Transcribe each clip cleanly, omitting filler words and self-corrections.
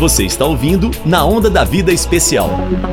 Você está ouvindo Na Onda da Vida Especial.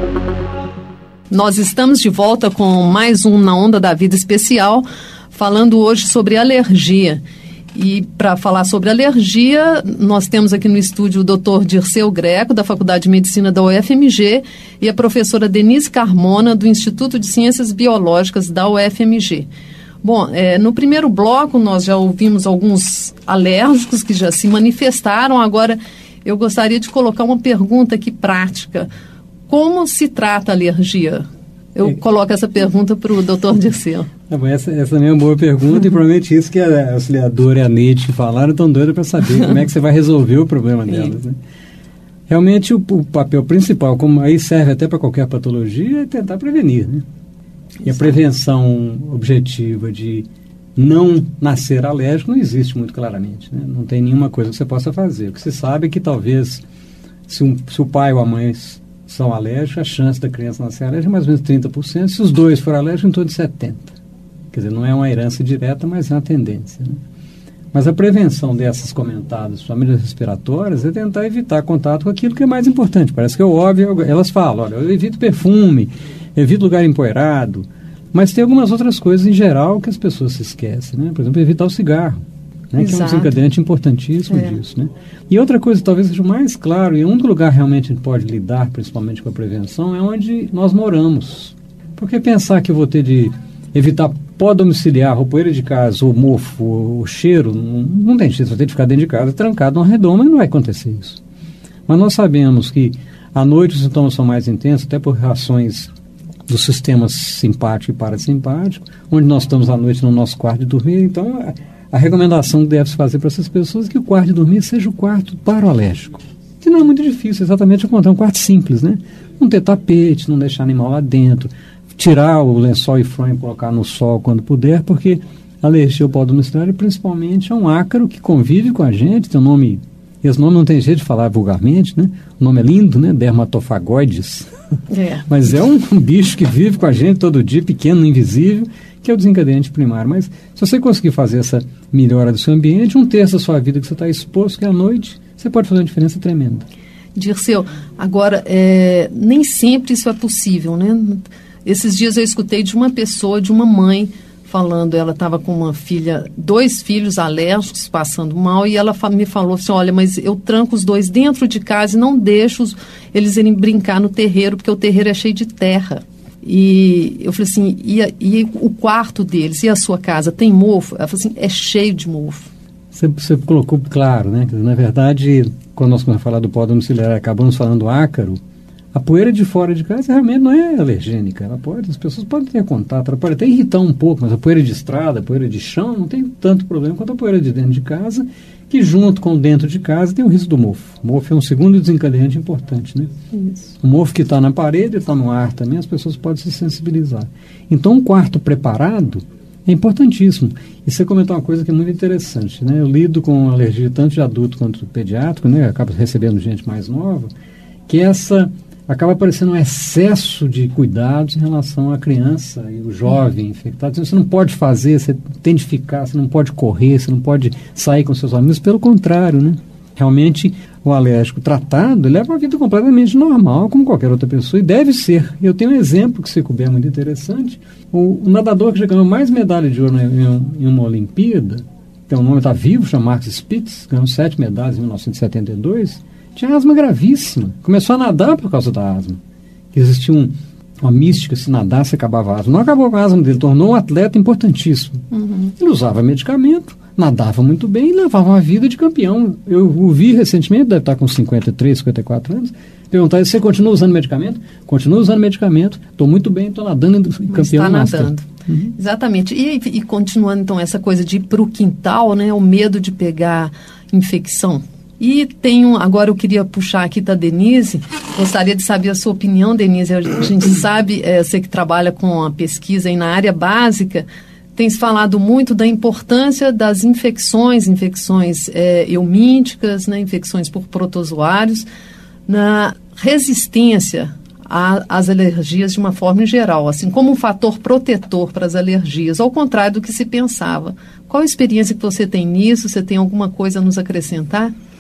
Nós estamos de volta com mais um Na Onda da Vida Especial, falando hoje sobre alergia. E para falar sobre alergia, nós temos aqui no estúdio o Dr. Dirceu Greco, da Faculdade de Medicina da UFMG, e a professora Denise Carmona, do Instituto de Ciências Biológicas da UFMG. Bom, no primeiro bloco nós já ouvimos alguns alérgicos que já se manifestaram. Agora eu gostaria de colocar uma pergunta aqui prática. Como se trata a alergia? Eu coloco essa pergunta para o Dr. Dirceu. Essa também é uma boa pergunta e provavelmente isso que a auxiliadora e a Neide que falaram estão doidas para saber como é que você vai resolver o problema delas, né? Realmente o papel principal, como aí serve até para qualquer patologia, é tentar prevenir, né? E a prevenção objetiva de não nascer alérgico não existe muito claramente, né? Não tem nenhuma coisa que você possa fazer. O que se sabe é que talvez, se o pai ou a mãe são alérgicos, a chance da criança nascer alérgica é mais ou menos 30%. Se os dois forem alérgicos, em torno de 70%. Quer dizer, não é uma herança direta, mas é uma tendência, né? Mas a prevenção dessas comentadas famílias respiratórias é tentar evitar contato com aquilo que é mais importante. Parece que é óbvio, elas falam, olha, eu evito perfume, evito lugar empoeirado, mas tem algumas outras coisas em geral que as pessoas se esquecem, né? Por exemplo, evitar o cigarro, né? Que é um desencadeante importantíssimo disso, né? E outra coisa, talvez seja o mais claro, e um lugar realmente a gente pode lidar, principalmente com a prevenção, é onde nós moramos. Porque pensar que eu vou ter de evitar pó domiciliar, ou poeira de casa, ou mofo, ou cheiro, não tem jeito, você vai ter de ficar dentro de casa trancado numa redoma e não vai acontecer isso. Mas nós sabemos que à noite os sintomas são mais intensos, até por reações dos sistemas simpático e parasimpático, onde nós estamos à noite no nosso quarto de dormir. Então, a recomendação que deve se fazer para essas pessoas é que o quarto de dormir seja o quarto paroalérgico. Que não é muito difícil, exatamente encontrar um quarto simples, né? Não ter tapete, não deixar animal lá dentro, tirar o lençol e fronha e colocar no sol quando puder, porque a alergia ao pó domiciliar principalmente é um ácaro que convive com a gente, tem um nome, esse nome não tem jeito de falar vulgarmente, né? O nome é lindo, né? Dermatofagoides. Mas é um bicho que vive com a gente todo dia, pequeno, invisível, que é o desencadeante primário. Mas se você conseguir fazer essa melhora do seu ambiente, 1/3 da sua vida que você está exposto, que é à noite, você pode fazer uma diferença tremenda. Dirceu, agora, nem sempre isso é possível, né? Esses dias eu escutei de uma pessoa, de uma mãe, falando, ela estava com uma filha, 2 filhos alérgicos, passando mal, e ela me falou assim, olha, mas eu tranco os 2 dentro de casa e não deixo eles irem brincar no terreiro, porque o terreiro é cheio de terra. E eu falei assim, e o quarto deles, e a sua casa, tem mofo? Ela falou assim, é cheio de mofo. Você colocou claro, né? Na verdade, quando nós começamos a falar do pó domiciliar, acabamos falando do ácaro, a poeira de fora de casa realmente não é alergênica. As pessoas podem ter contato, ela pode até irritar um pouco, mas a poeira de estrada, a poeira de chão, não tem tanto problema quanto a poeira de dentro de casa, que junto com dentro de casa tem o risco do mofo. O mofo é um segundo desencadeante importante, né? Isso. O mofo que está na parede, está no ar também, as pessoas podem se sensibilizar. Então, um quarto preparado é importantíssimo. E você comentou uma coisa que é muito interessante, né? Eu lido com alergia tanto de adulto quanto de pediátrico, né? Eu acabo recebendo gente mais nova, que acaba aparecendo um excesso de cuidados em relação à criança e o jovem infectado. Você não pode fazer, você tem de ficar, você não pode correr, você não pode sair com seus amigos. Pelo contrário, né? Realmente, o alérgico tratado leva uma vida completamente normal, como qualquer outra pessoa, e deve ser. Eu tenho um exemplo que se couber muito interessante. O nadador que já ganhou mais medalha de ouro em uma Olimpíada, tem um nome, está vivo, chama Mark Spitz, ganhou 7 medalhas em 1972, tinha asma gravíssima. Começou a nadar por causa da asma. Existia uma mística, se nadasse acabava a asma. Não acabou com a asma dele, tornou um atleta importantíssimo. Uhum. Ele usava medicamento, nadava muito bem e levava uma vida de campeão. Eu o vi recentemente, deve estar com 53, 54 anos, perguntar, você continua usando medicamento? Continuo usando medicamento, estou muito bem, estou nadando e campeão. Está nadando. Uhum. Exatamente. E continuando então essa coisa de ir para o quintal, né, o medo de pegar infecção. E agora eu queria puxar aqui da Denise, gostaria de saber a sua opinião, Denise. A gente sabe, você que trabalha com a pesquisa aí na área básica, tem se falado muito da importância das infecções eumínticas, né, infecções por protozoários, na resistência às alergias de uma forma geral, assim como um fator protetor para as alergias, ao contrário do que se pensava. Qual a experiência que você tem nisso? Você tem alguma coisa a nos acrescentar?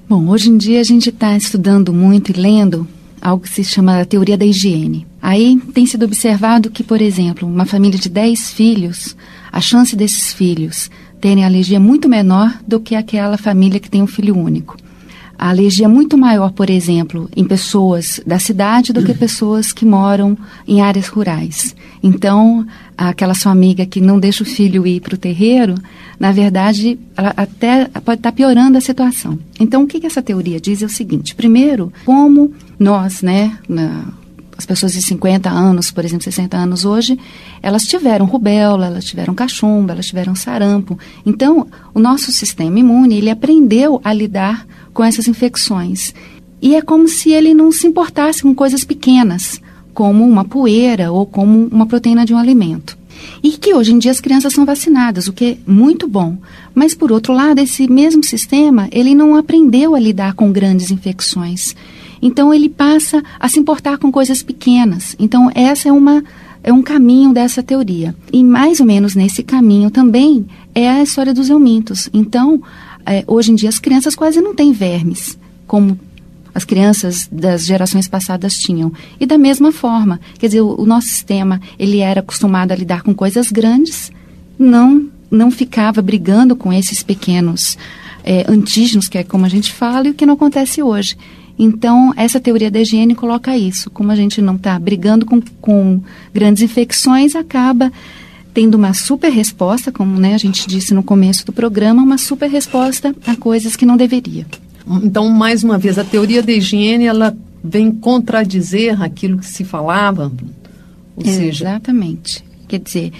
Bom, hoje em dia a gente está estudando muito e lendo algo que se chama a teoria da higiene. Aí tem sido observado que, por exemplo, uma família de 10 filhos, a chance desses filhos terem alergia é muito menor do que aquela família que tem um filho único. A alergia é muito maior, por exemplo, em pessoas da cidade do que pessoas que moram em áreas rurais. Então, aquela sua amiga que não deixa o filho ir para o terreiro, na verdade, ela até pode estar piorando a situação. Então, o que essa teoria diz é o seguinte. Primeiro, como nós, as pessoas de 50 anos, por exemplo, 60 anos hoje, elas tiveram rubéola, elas tiveram cachumba, elas tiveram sarampo. Então, o nosso sistema imune, ele aprendeu a lidar com essas infecções. E é como se ele não se importasse com coisas pequenas, como uma poeira ou como uma proteína de um alimento. E que hoje em dia as crianças são vacinadas, o que é muito bom. Mas, por outro lado, esse mesmo sistema, ele não aprendeu a lidar com grandes infecções. Então, ele passa a se importar com coisas pequenas. Então, essa é um caminho dessa teoria. E, mais ou menos nesse caminho também é a história dos eumintos. Então, hoje em dia, as crianças quase não têm vermes, como as crianças das gerações passadas tinham. E da mesma forma, quer dizer, o nosso sistema, ele era acostumado a lidar com coisas grandes, não ficava brigando com esses pequenos antígenos, que é como a gente fala, e o que não acontece hoje. Então, essa teoria da higiene coloca isso. Como a gente não está brigando com grandes infecções, acaba tendo uma super resposta, como a gente disse no começo do programa, uma super resposta a coisas que não deveria. Então, mais uma vez, a teoria da higiene, ela vem contradizer aquilo que se falava? Ou seja... Exatamente. Quer dizer,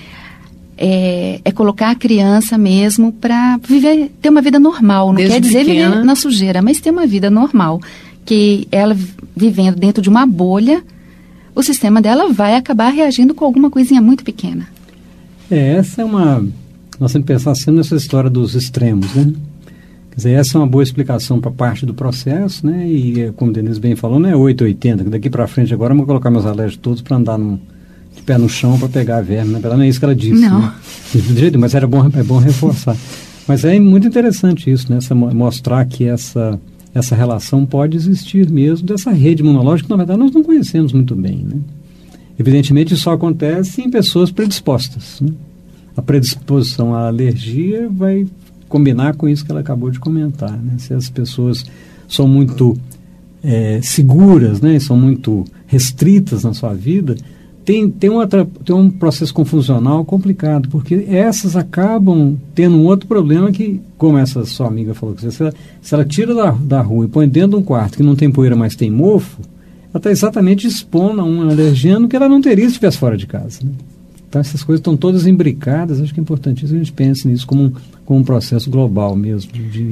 é colocar a criança mesmo para ter uma vida normal. Não quer dizer viver na sujeira, mas ter uma vida normal. Que ela, vivendo dentro de uma bolha, o sistema dela vai acabar reagindo com alguma coisinha muito pequena. Essa é uma... Nós temos que pensar sempre nessa história dos extremos, né? Quer dizer, essa é uma boa explicação para parte do processo, né? E, como o Denise bem falou, não é 880, que daqui para frente agora eu vou colocar meus alérgicos todos para andar de pé no chão para pegar a verme. Na verdade, não é isso que ela disse. Não. Né? De jeito, mas é bom reforçar. Mas é muito interessante isso, né? Mostrar que essa relação pode existir mesmo dessa rede imunológica que, na verdade, nós não conhecemos muito bem, né? Evidentemente, isso só acontece em pessoas predispostas, né? A predisposição à alergia vai combinar com isso que ela acabou de comentar, né? Se as pessoas são muito seguras, né? São muito restritas na sua vida, tem um processo confusional complicado, porque essas acabam tendo um outro problema que, como essa sua amiga falou, que se ela tira da rua e põe dentro de um quarto que não tem poeira, mas tem mofo, ela está exatamente expondo a um alergeno que ela não teria se estivesse fora de casa, né? Então essas coisas estão todas imbricadas. Acho que é importantíssimo a gente pense nisso como um processo global mesmo, de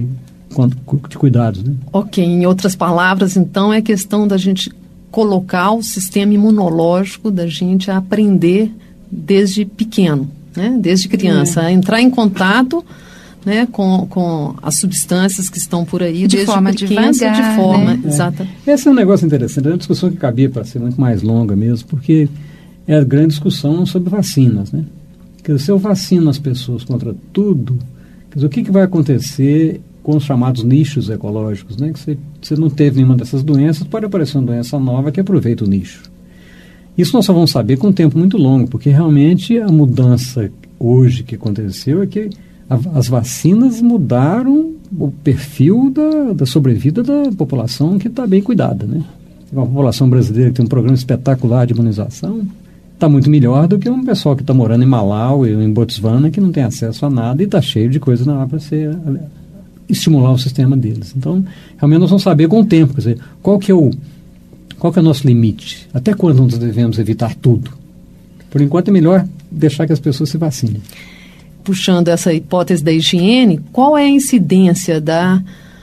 cuidados, né? Ok, em outras palavras, então, é questão da gente colocar o sistema imunológico da gente a aprender desde pequeno, né? Desde criança, a entrar em contato, né, com as substâncias que estão por aí, de forma devagar, de forma, né? Exata. Esse é um negócio interessante, é uma discussão que cabia para ser muito mais longa mesmo, porque é a grande discussão sobre vacinas, né? Quer dizer, se eu vacino as pessoas contra tudo, quer dizer, o que vai acontecer com os chamados nichos ecológicos, né? Que você não teve nenhuma dessas doenças, pode aparecer uma doença nova que aproveita o nicho. Isso nós só vamos saber com um tempo muito longo, porque realmente a mudança hoje que aconteceu é que as vacinas mudaram o perfil da sobrevida da população que está bem cuidada, né? Uma população brasileira que tem um programa espetacular de imunização está muito melhor do que um pessoal que está morando em Malawi ou em Botswana, que não tem acesso a nada e está cheio de coisas lá para estimular o sistema deles. Então, realmente nós vamos saber com o tempo, quer dizer, qual que é o nosso limite? Até quando nós devemos evitar tudo? Por enquanto é melhor deixar que as pessoas se vacinem. Puxando essa hipótese da higiene, qual é a incidência da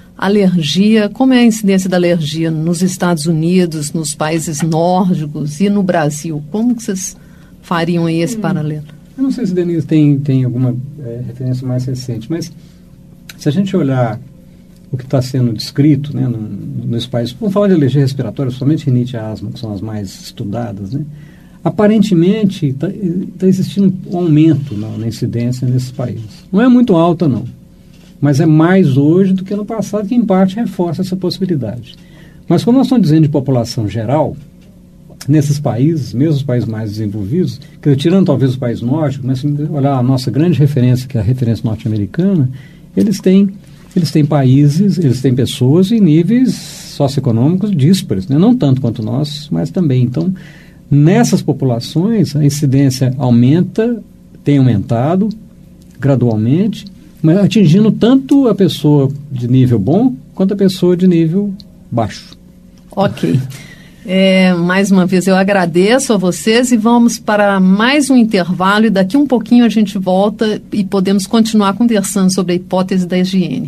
alergia, como é a incidência da alergia nos Estados Unidos, nos países nórdicos e no Brasil? Como que vocês fariam aí esse paralelo? Eu não sei se a Denise tem alguma referência mais recente, mas se a gente olhar o que está sendo descrito, né, nos países, vamos falar de alergia respiratória, somente rinite e asma, que são as mais estudadas, né? Aparentemente está existindo um aumento na incidência nesses países. Não é muito alta, não. mas é mais hoje do que no passado, que em parte reforça essa possibilidade. Mas como nós estamos dizendo de população geral, nesses países, mesmo os países mais desenvolvidos, tirando talvez os países nórdicos, mas se olhar a nossa grande referência, que é a referência norte-americana, eles têm países, eles têm pessoas em níveis socioeconômicos díspares, né? Não tanto quanto nós, mas também. Então, nessas populações, a incidência tem aumentado gradualmente, mas atingindo tanto a pessoa de nível bom quanto a pessoa de nível baixo. Ok. Mais uma vez eu agradeço a vocês e vamos para mais um intervalo e daqui um pouquinho a gente volta e podemos continuar conversando sobre a hipótese da higiene.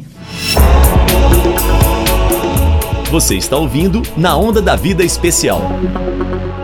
Você está ouvindo Na Onda da Vida Especial.